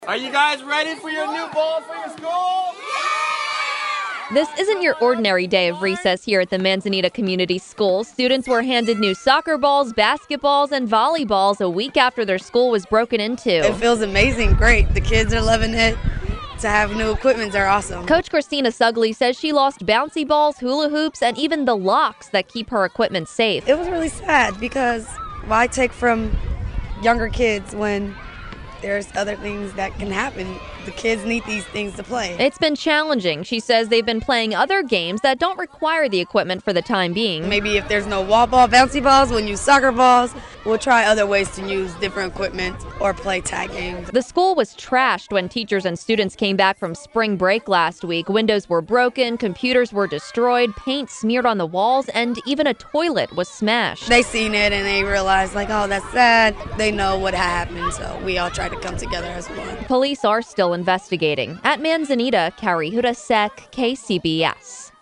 Are you guys ready for your new balls for your school? This isn't your ordinary day of recess here at the Manzanita Community School. Students were handed new soccer balls, basketballs, and volleyballs a week after their school was broken into. It feels amazing, great. The kids are loving it. To have new equipment are awesome. Coach Christina Sugley says she lost bouncy balls, hula hoops, and even the locks that keep her equipment safe. It was really sad because why take from younger kids when there's other things that can happen? The kids need these things to play. It's been challenging. She says they've been playing other games that don't require the equipment for the time being. Maybe if there's no wall ball, bouncy balls, we'll use soccer balls. We'll try other ways to use different equipment or play tag games. The school was trashed when teachers and students came back from spring break last week. Windows were broken, computers were destroyed, paint smeared on the walls, and even a toilet was smashed. They seen it and they realized, like, oh, that's sad. They know what happened, so we all try to come together as one. Police are still investigating. At Manzanita, Carrie Hudasek, KCBS.